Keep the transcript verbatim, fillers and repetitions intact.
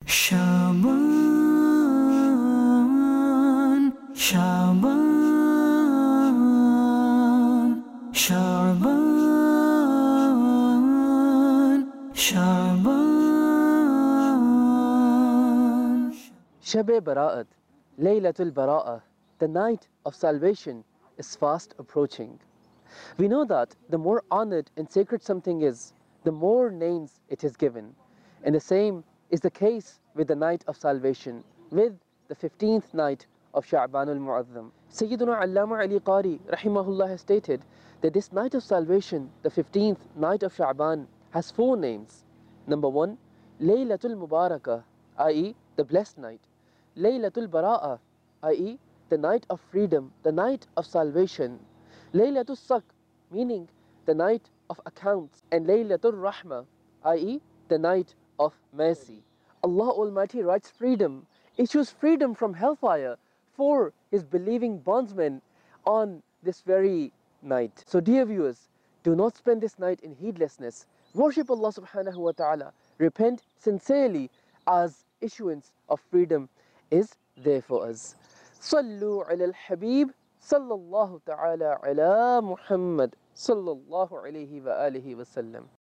شعبان شعبان شعبان شعبان Shab-e Bara'at, Laylatul Bara'ah, the night of salvation is fast approaching. We know that the more honored and sacred something is, the more names it is given. And the same is the case with the night of salvation, with the fifteenth night of Sha'ban al-Mu'azzam. Sayyiduna Allama Ali Qari rahimahullah has stated that this night of salvation, the fifteenth night of Sha'ban, has four names. Number one, Laylatul Mubarakah, that is the blessed night. Laylatul Bara'ah, that is the night of freedom, the night of salvation. Laylatul Sak, meaning the night of accounts. And Laylatul Rahmah, that is the night of mercy. Allah Almighty writes freedom, issues freedom from hellfire for His believing bondsmen on this very night. So dear viewers, do not spend this night in heedlessness. Worship Allah subhanahu wa ta'ala. Repent sincerely, as issuance of freedom is there for us. Sallu ala al-Habib sallallahu ta'ala ala Muhammad sallallahu alayhi wa alihi wa sallam.